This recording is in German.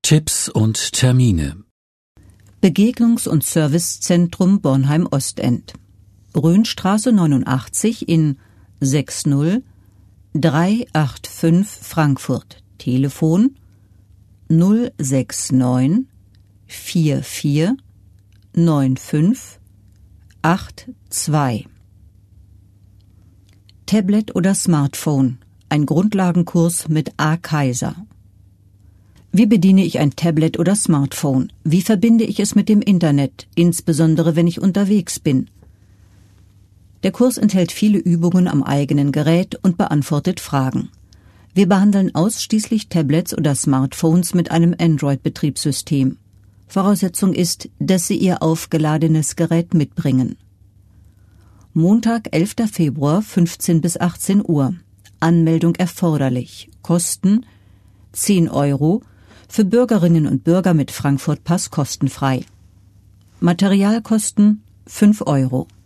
Tipps und Termine. Begegnungs- und Servicezentrum Bornheim-Ostend. Rhönstraße 89 in 60385 Frankfurt. Telefon 069 44 95 82. Tablet oder Smartphone. Ein Grundlagenkurs mit A. Kaiser. Wie bediene ich ein Tablet oder Smartphone? Wie verbinde ich es mit dem Internet, insbesondere wenn ich unterwegs bin? Der Kurs enthält viele Übungen am eigenen Gerät und beantwortet Fragen. Wir behandeln ausschließlich Tablets oder Smartphones mit einem Android-Betriebssystem. Voraussetzung ist, dass Sie Ihr aufgeladenes Gerät mitbringen. Montag, 11. Februar, 15 bis 18 Uhr. Anmeldung erforderlich. Kosten 10 €, für Bürgerinnen und Bürger mit Frankfurt-Pass kostenfrei. Materialkosten 5 €.